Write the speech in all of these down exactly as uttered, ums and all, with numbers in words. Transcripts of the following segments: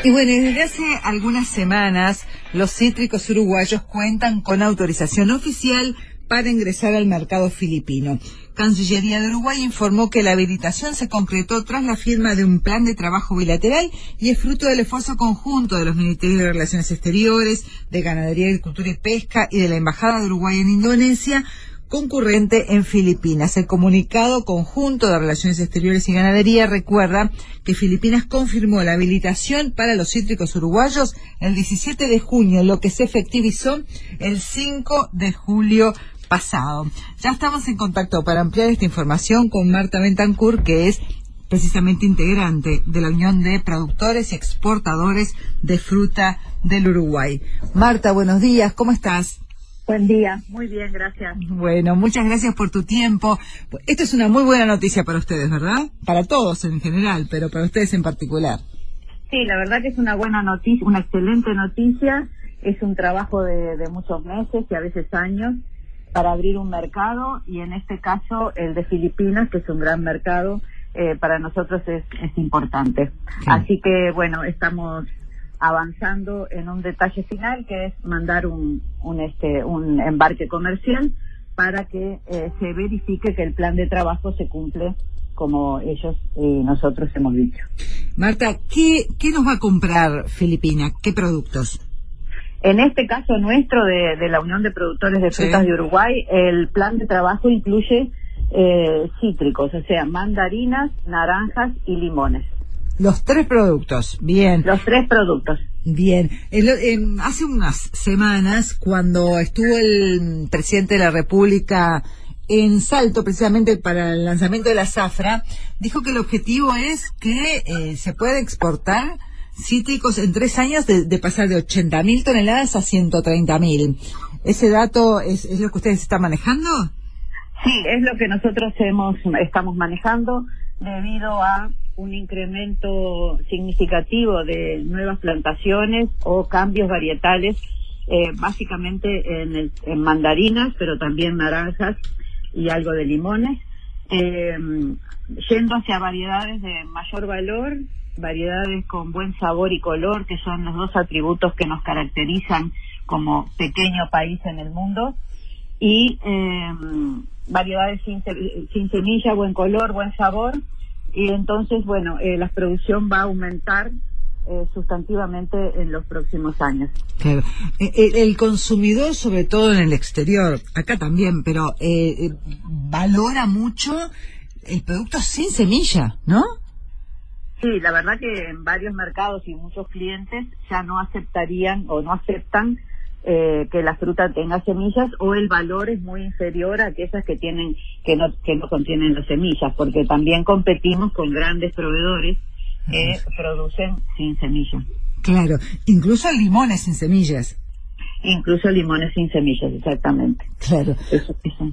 Y bueno, desde hace algunas semanas los cítricos uruguayos cuentan con autorización oficial para ingresar al mercado filipino. Cancillería de Uruguay informó que la habilitación se concretó tras la firma de un plan de trabajo bilateral y es fruto del esfuerzo conjunto de los Ministerios de Relaciones Exteriores, de Ganadería, Agricultura y Pesca y de la Embajada de Uruguay en Indonesia, concurrente en Filipinas. El comunicado conjunto de Relaciones Exteriores y Ganadería recuerda que Filipinas confirmó la habilitación para los cítricos uruguayos el diecisiete de junio, lo que se efectivizó el cinco de julio pasado. Ya estamos en contacto para ampliar esta información con Marta Bentancur, que es precisamente integrante de la Unión de Productores y Exportadores de Fruta del Uruguay. Marta, buenos días, ¿cómo estás? Buen día, muy bien, gracias. Bueno, muchas gracias por tu tiempo. Esto es una muy buena noticia para ustedes, ¿verdad? Para todos en general, pero para ustedes en particular. Sí, la verdad que es una buena noticia, una excelente noticia. Es un trabajo de, de muchos meses y a veces años para abrir un mercado, y en este caso el de Filipinas, que es un gran mercado, eh, para nosotros es, es importante. Sí. Así que, bueno, estamos avanzando en un detalle final, que es mandar un, un este un embarque comercial para que eh, se verifique que el plan de trabajo se cumple como ellos y nosotros hemos dicho. Marta, ¿qué, qué nos va a comprar Filipinas? ¿Qué productos? En este caso nuestro de, de la Unión de Productores de Frutas sí. de Uruguay, el plan de trabajo incluye eh, cítricos, o sea, mandarinas, naranjas y limones. Los tres productos, bien. Los tres productos. Bien. El, eh, hace unas semanas, cuando estuvo el presidente de la República en Salto, precisamente para el lanzamiento de la zafra, dijo que el objetivo es que eh, se pueda exportar cítricos en tres años de, de pasar de ochenta mil toneladas a ciento treinta mil. ¿Ese dato es, es lo que ustedes están manejando? Sí, es lo que nosotros hemos estamos manejando debido a un incremento significativo de nuevas plantaciones o cambios varietales, eh, básicamente en, el, en mandarinas, pero también naranjas y algo de limones, eh, yendo hacia variedades de mayor valor, variedades con buen sabor y color, que son los dos atributos que nos caracterizan como pequeño país en el mundo, y eh, variedades sin, sin semilla, buen color, buen sabor. Y entonces, bueno, eh, la producción va a aumentar eh, sustantivamente en los próximos años. Claro. El, el consumidor, sobre todo en el exterior, acá también, pero eh, valora mucho el producto sin semilla, ¿no? Sí, la verdad que en varios mercados y muchos clientes ya no aceptarían o no aceptan Eh, que la fruta tenga semillas, o el valor es muy inferior a aquellas que tienen que no que no contienen las semillas, porque también competimos con grandes proveedores que uh-huh. producen sin semillas. Claro, incluso limones sin semillas. Incluso limones sin semillas, exactamente. Claro. Eso, eso.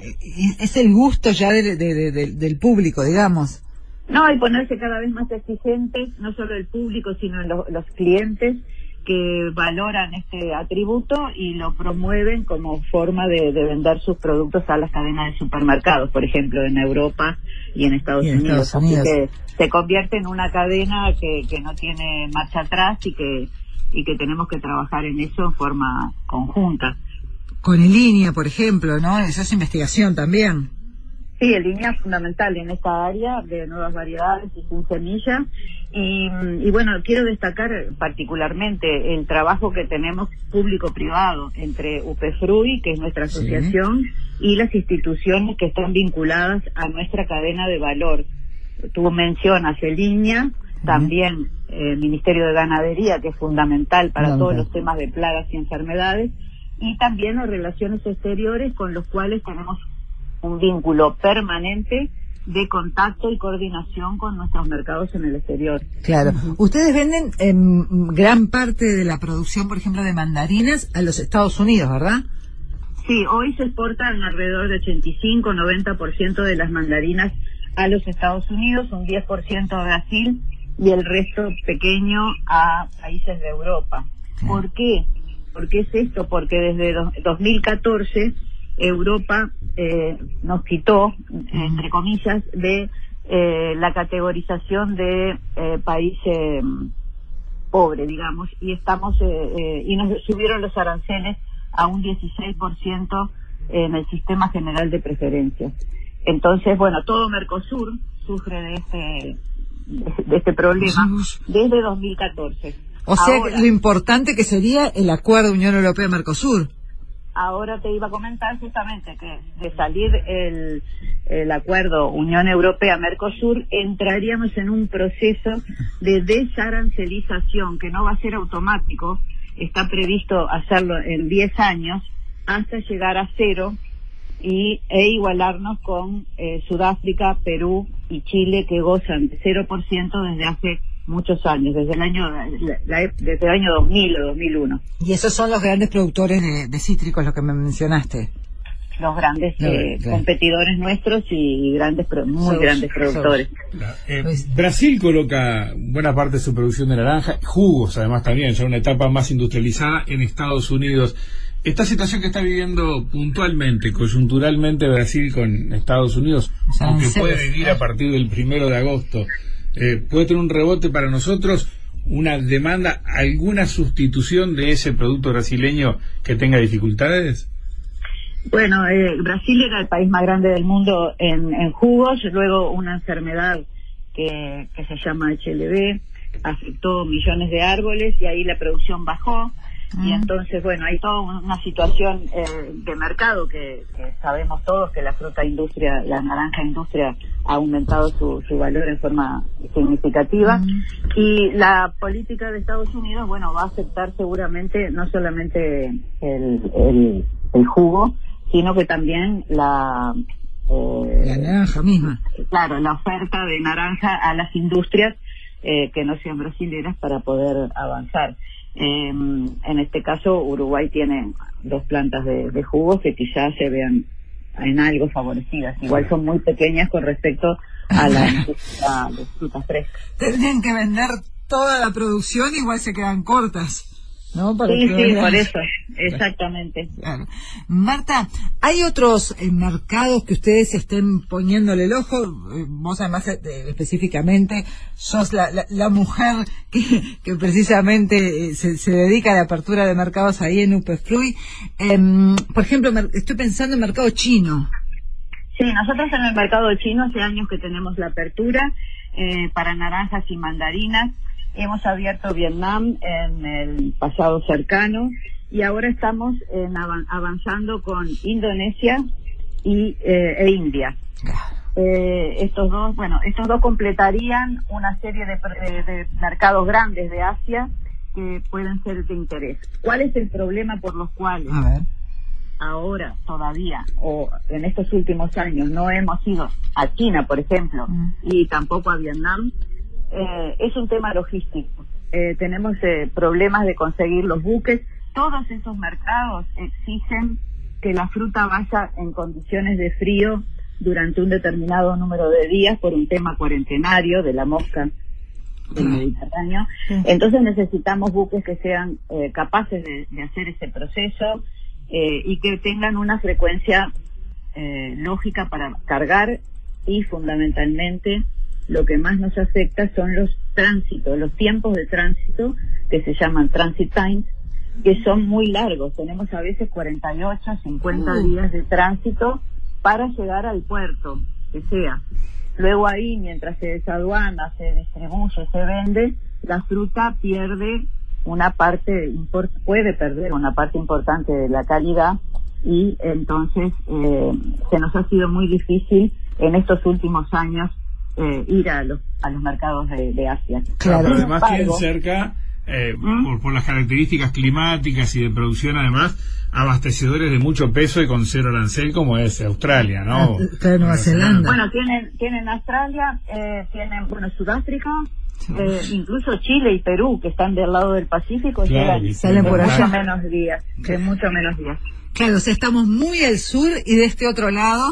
Es el gusto ya de, de, de, de, del público, digamos. No, y ponerse cada vez más exigentes, no solo el público, sino los, los clientes, que valoran este atributo y lo promueven como forma de, de vender sus productos a las cadenas de supermercados, por ejemplo, en Europa y en Estados, y en Unidos. Estados Unidos. Así que se convierte en una cadena que, que no tiene marcha atrás y que y que tenemos que trabajar en eso en forma conjunta. Con el línea, por ejemplo, ¿no? Esa es investigación también. Sí, el línea es fundamental en esta área de nuevas variedades y sin semilla. Y, y bueno, quiero destacar particularmente el trabajo que tenemos público-privado entre UPEFRUI, que es nuestra asociación, sí. y las instituciones que están vinculadas a nuestra cadena de valor. Tú mencionas el línea, uh-huh. también el Ministerio de Ganadería, que es fundamental para no, todos no. los temas de plagas y enfermedades, y también las relaciones exteriores, con los cuales tenemos un vínculo permanente de contacto y coordinación con nuestros mercados en el exterior. Claro. Uh-huh. Ustedes venden eh, gran parte de la producción, por ejemplo, de mandarinas a los Estados Unidos, ¿verdad? Sí, hoy se exportan alrededor de ochenta y cinco a noventa por ciento de las mandarinas a los Estados Unidos, un diez por ciento a Brasil y el resto pequeño a países de Europa. Claro. ¿Por qué? ¿Por qué es esto? Porque desde do, dos mil catorce Europa eh, nos quitó, entre comillas, de eh, la categorización de eh, país eh, pobre, digamos, y estamos eh, eh, y nos subieron los aranceles a un dieciséis por ciento en el sistema general de preferencias. Entonces, bueno, todo Mercosur sufre de este de este problema desde dos mil catorce. O sea, ahora, lo importante que sería el acuerdo Unión Europea-Mercosur. Ahora te iba a comentar justamente que de salir el, el acuerdo Unión Europea-Mercosur, entraríamos en un proceso de desarancelización que no va a ser automático, está previsto hacerlo en diez años, hasta llegar a cero y e igualarnos con eh, Sudáfrica, Perú y Chile, que gozan de cero por ciento desde hace muchos años, desde el año la, la, desde el año dos mil o dos mil uno. Y esos son los grandes productores de, de cítricos, lo que me mencionaste. Los grandes no, eh, claro. competidores nuestros y grandes muy so, grandes productores. So, eh, Brasil coloca buena parte de su producción de naranja, jugos además también, ya una etapa más industrializada en Estados Unidos. Esta situación que está viviendo puntualmente, coyunturalmente Brasil con Estados Unidos, o sea, aunque puede vivir a partir del primero de agosto, eh, puede tener un rebote para nosotros, una demanda, alguna sustitución de ese producto brasileño que tenga dificultades. Bueno, eh, Brasil era el país más grande del mundo en, en jugos, luego una enfermedad que, que se llama H L V afectó millones de árboles y ahí la producción bajó. Y entonces, bueno, hay toda una situación eh, de mercado que, que sabemos todos que la fruta industria, la naranja industria ha aumentado su, su valor en forma significativa. Mm. Y la política de Estados Unidos, bueno, va a afectar seguramente no solamente el, el, el jugo, sino que también la... Eh, la naranja misma. Claro, la oferta de naranja a las industrias eh, que no sean brasileras para poder avanzar. Eh, en este caso Uruguay tiene dos plantas de, de jugos que quizás se vean en algo favorecidas, igual son muy pequeñas con respecto a la industria de frutas frescas. Tendrían que vender toda la producción, igual se quedan cortas, ¿no? Para sí, que sí, vean. Por eso, exactamente. Claro. Marta, ¿hay otros eh, mercados que ustedes estén poniéndole el ojo? Eh, vos además eh, específicamente sos la, la, la mujer que, que precisamente eh, se, se dedica a la apertura de mercados ahí en UPEFRUI. Eh, por ejemplo, estoy pensando en mercado chino. Sí, nosotros en el mercado chino hace años que tenemos la apertura eh, para naranjas y mandarinas. Hemos abierto Vietnam en el pasado cercano y ahora estamos en av- avanzando con Indonesia y eh, e India. Eh, estos dos, bueno, estos dos completarían una serie de, de, de mercados grandes de Asia que pueden ser de interés. ¿Cuál es el problema por los cuales a ver. ahora todavía o en estos últimos años no hemos ido a China, por ejemplo, mm. y tampoco a Vietnam? Eh, es un tema logístico. Eh, tenemos eh, problemas de conseguir los buques. Todos esos mercados exigen que la fruta vaya en condiciones de frío durante un determinado número de días por un tema cuarentenario de la mosca del Mediterráneo. Entonces necesitamos buques que sean eh, capaces de, de hacer ese proceso eh, y que tengan una frecuencia eh, lógica para cargar y fundamentalmente lo que más nos afecta son los tránsitos, los tiempos de tránsito que se llaman transit times, que son muy largos. Tenemos a veces cuarenta y ocho, cincuenta uh. días de tránsito para llegar al puerto, que sea. Luego ahí, mientras se desaduana, se distribuye, se vende, la fruta pierde una parte, import- puede perder una parte importante de la calidad y entonces eh, se nos ha sido muy difícil en estos últimos años Eh, ir a los a los mercados de, de Asia. Claro, pero además tienen cerca, eh, ¿Mm? por, por las características climáticas y de producción, además, abastecedores de mucho peso y con cero arancel, como es Australia, ¿no? Claro, Nueva Zelanda. Bueno, tienen tienen Australia, eh, tienen, bueno, Sudáfrica, eh, incluso Chile y Perú, que están del lado del Pacífico, claro, llegan, salen por allá. mucho menos días, de mucho menos días. Claro, o sea, estamos muy al sur y de este otro lado,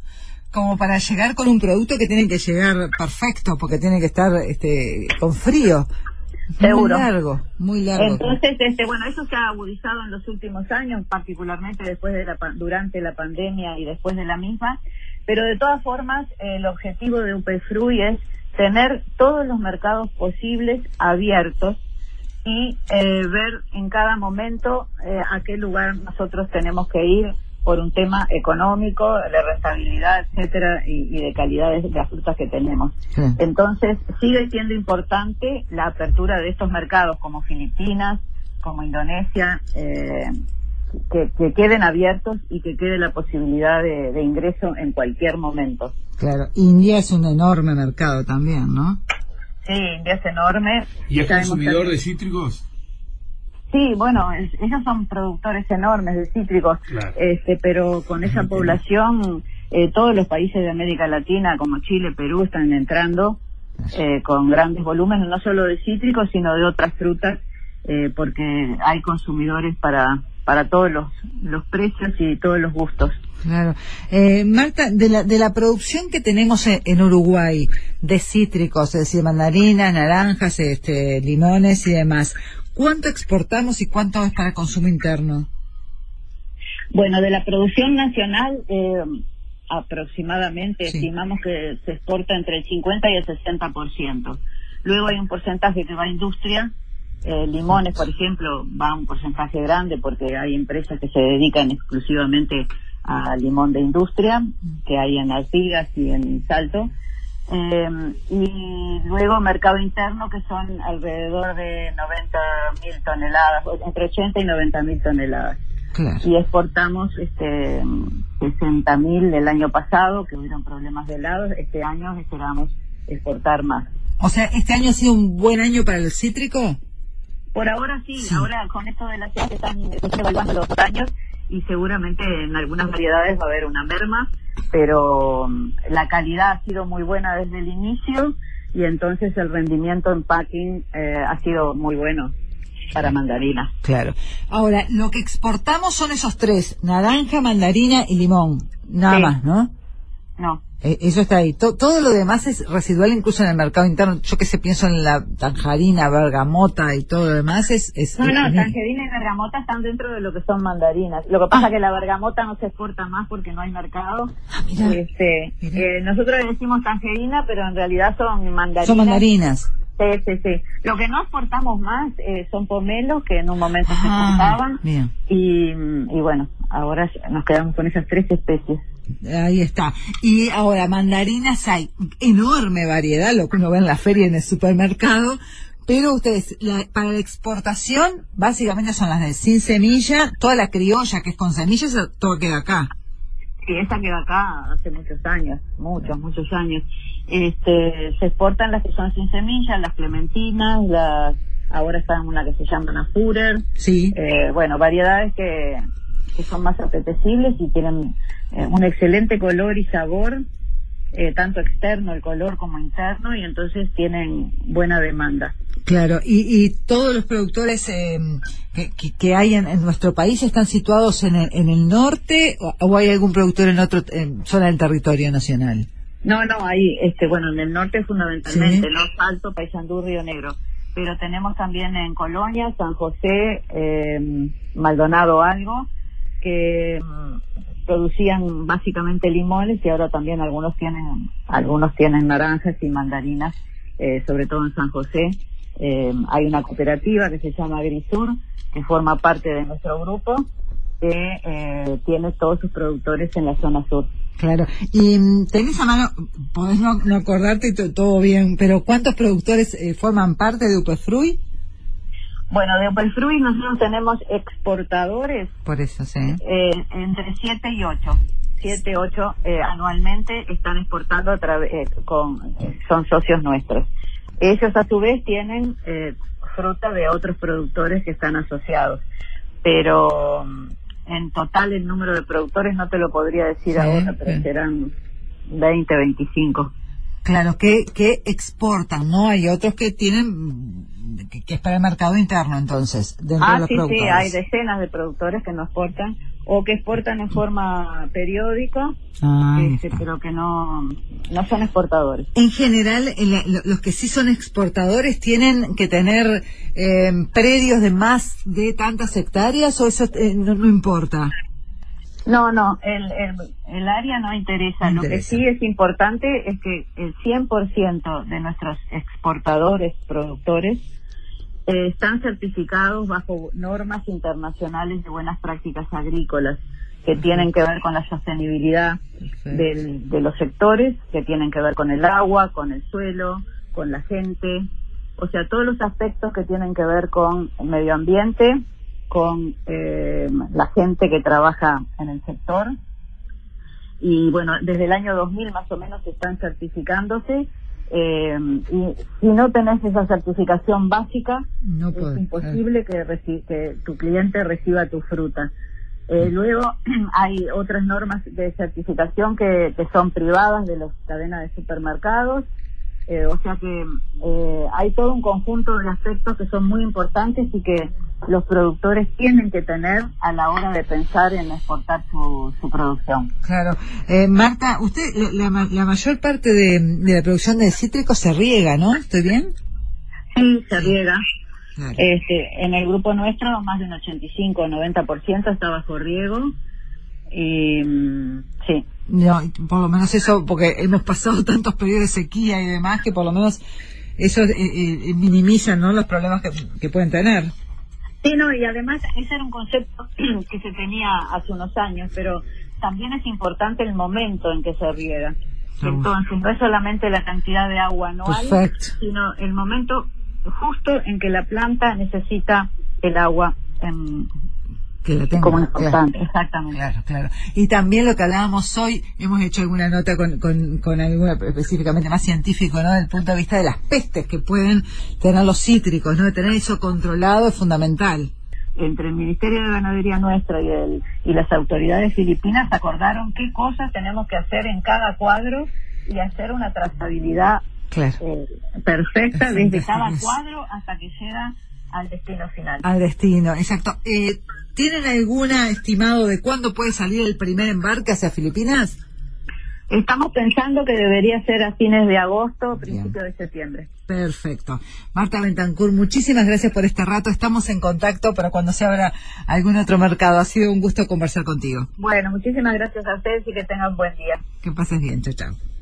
como para llegar con un producto que tiene que llegar perfecto, porque tiene que estar este con frío. Seguro. Muy largo, muy largo. Entonces, este, bueno, eso se ha agudizado en los últimos años, particularmente después de la durante la pandemia y después de la misma, pero de todas formas, eh, el objetivo de UPEFRUI es tener todos los mercados posibles abiertos y eh, ver en cada momento eh, a qué lugar nosotros tenemos que ir por un tema económico, de rentabilidad, etcétera, y, y de calidad de las frutas que tenemos. Sí. Entonces, sigue siendo importante la apertura de estos mercados como Filipinas, como Indonesia, eh, que, que queden abiertos y que quede la posibilidad de, de ingreso en cualquier momento. Claro, India es un enorme mercado también, ¿no? Sí, India es enorme. ¿Y es consumidor de cítricos? Sí, bueno, es, ellos son productores enormes de cítricos, claro. este, pero con esa población, eh, todos los países de América Latina, como Chile, Perú, están entrando eh, con grandes volúmenes, no solo de cítricos, sino de otras frutas, eh, porque hay consumidores para para todos los, los precios y todos los gustos. Claro. Eh, Marta, de la, de la producción que tenemos en, en Uruguay, de cítricos, es decir, mandarinas, naranjas, este, limones y demás, ¿cuánto exportamos y cuánto es para consumo interno? Bueno, de la producción nacional, eh, aproximadamente, sí. estimamos que se exporta entre el cincuenta y el sesenta por ciento. Luego hay un porcentaje que va a industria. Eh, limones, por ejemplo, va a un porcentaje grande porque hay empresas que se dedican exclusivamente a limón de industria, que hay en Artigas y en Salto. Eh, y luego mercado interno, que son alrededor de noventa mil toneladas, entre ochenta y noventa mil toneladas. Claro. Y exportamos este sesenta mil el año pasado, que hubieron problemas de helados. Este año esperamos exportar más. O sea, ¿este año ha sido un buen año para el cítrico? Por ahora sí, sí. Ahora con esto de la ciudad están, están evaluando los años y seguramente en algunas variedades va a haber una merma, pero um, la calidad ha sido muy buena desde el inicio y entonces el rendimiento en packing eh, ha sido muy bueno para mandarina. Claro. Ahora, lo que exportamos son esos tres, naranja, mandarina y limón, nada sí. más, ¿no? No. Eh, eso está ahí. To- todo lo demás es residual incluso en el mercado interno. Yo que sé, pienso en la tangerina, bergamota y todo lo demás es... es no, no, es, tangerina y bergamota están dentro de lo que son mandarinas. Lo que pasa es ah. que la bergamota no se exporta más porque no hay mercado. Ah, mirá, este, mirá. Eh, nosotros le decimos tangerina, pero en realidad son mandarinas. Son mandarinas. Sí, sí, sí. Lo que no exportamos más eh, son pomelos, que en un momento ah, se exportaban. Bien. Y, y bueno, ahora nos quedamos con esas tres especies. Ahí está. Y ahora, mandarinas hay enorme variedad, lo que uno ve en la feria y en el supermercado, pero ustedes, la, para la exportación, básicamente son las de sin semilla, toda la criolla que es con semillas, todo queda acá. Sí, esa queda acá hace muchos años, muchos, muchos años. Este, se exportan las que son sin semillas, las clementinas, las, ahora están una que se llama Nafurer. Sí. Eh, bueno, variedades que, que son más apetecibles y tienen eh, un excelente color y sabor, eh, tanto externo el color como interno, y entonces tienen buena demanda. Claro, y, y todos los productores eh, que, que, que hay en, en nuestro país están situados en el, en el norte, o, o hay algún productor en otra zona del territorio nacional. No, no, hay, este, bueno, en el norte fundamentalmente, ¿sí? ¿no? Salto, Paysandú, Río Negro. Pero tenemos también en Colonia, San José, eh, Maldonado algo, que mm, producían básicamente limones y ahora también algunos tienen, algunos tienen naranjas y mandarinas, eh, sobre todo en San José. Eh, hay una cooperativa que se llama Agrisur, que forma parte de nuestro grupo, que eh, tiene todos sus productores en la zona sur. Claro, y um, tenés a mano, podés no, no acordarte, t- todo bien, pero ¿cuántos productores eh, forman parte de Upefruit? Bueno, de Upefruit nosotros tenemos exportadores. Por eso, sí. Eh, entre siete y ocho. siete, ocho eh, anualmente están exportando a través, eh, con, eh, son socios nuestros. Ellos a su vez tienen eh, fruta de otros productores que están asociados, pero um, en total el número de productores no te lo podría decir sí, ahora, pero sí. serán veinte, veinticinco. Claro, que, que exportan, ¿no? Hay otros que tienen, que, que es para el mercado interno, entonces, dentro ah, de los sí, productores. Sí, hay decenas de productores que no exportan, o que exportan en forma periódica, ah, este, pero que no, no son exportadores. En general, el, los que sí son exportadores tienen que tener eh, predios de más de tantas hectáreas, o eso eh, no, no importa. No, no, el, el, el área no interesa. no interesa. Lo que sí es importante es que el cien por ciento de nuestros exportadores, productores, eh, están certificados bajo normas internacionales de buenas prácticas agrícolas que tienen que ver con la sostenibilidad del, de los sectores, que tienen que ver con el agua, con el suelo, con la gente, o sea, todos los aspectos que tienen que ver con el medio ambiente, con eh, la gente que trabaja en el sector. Y bueno, desde el año dos mil más o menos están certificándose, eh, y si no tenés esa certificación básica, no puede, es imposible que, reci- que tu cliente reciba tu fruta. Eh, luego hay otras normas de certificación que, que son privadas de las cadenas de supermercados, eh, o sea que eh, hay todo un conjunto de aspectos que son muy importantes y que los productores tienen que tener a la hora de pensar en exportar su, su producción. Claro. Eh, Marta, usted, la, la, la mayor parte de, de la producción de cítricos se riega, ¿no? ¿Estoy bien? Sí, se riega. Claro. Este, en el grupo nuestro más de un ochenta y cinco o noventa por ciento está bajo riego. Y, sí. No, por lo menos eso, porque hemos pasado tantos periodos de sequía y demás, que por lo menos eso eh, eh, minimiza, ¿no?, los problemas que, que pueden tener. Sí, no, y además ese era un concepto que se tenía hace unos años, pero también es importante el momento en que se riega. Entonces, no es solamente la cantidad de agua anual, perfecto, sino el momento justo en que la planta necesita el agua en, que la tenga, como importante, claro, exactamente. Claro, claro. Y también lo que hablábamos hoy, hemos hecho alguna nota con, con, con alguna específicamente más científico, ¿no?, desde el punto de vista de las pestes que pueden tener los cítricos, ¿no?, de tener eso controlado es fundamental. Entre el Ministerio de Ganadería nuestro y, el, y las autoridades filipinas acordaron qué cosas tenemos que hacer en cada cuadro y hacer una trazabilidad, claro, eh, perfecta desde cada cuadro hasta que llega al destino final. Al destino, exacto. Eh, ¿Tienen alguna estimado de cuándo puede salir el primer embarque hacia Filipinas? Estamos pensando que debería ser a fines de agosto, principios de septiembre. Perfecto. Marta Bentancur, muchísimas gracias por este rato. Estamos en contacto para cuando se abra algún otro mercado. Ha sido un gusto conversar contigo. Bueno, muchísimas gracias a ustedes y que tengan buen día. Que pases bien. Chao, chao.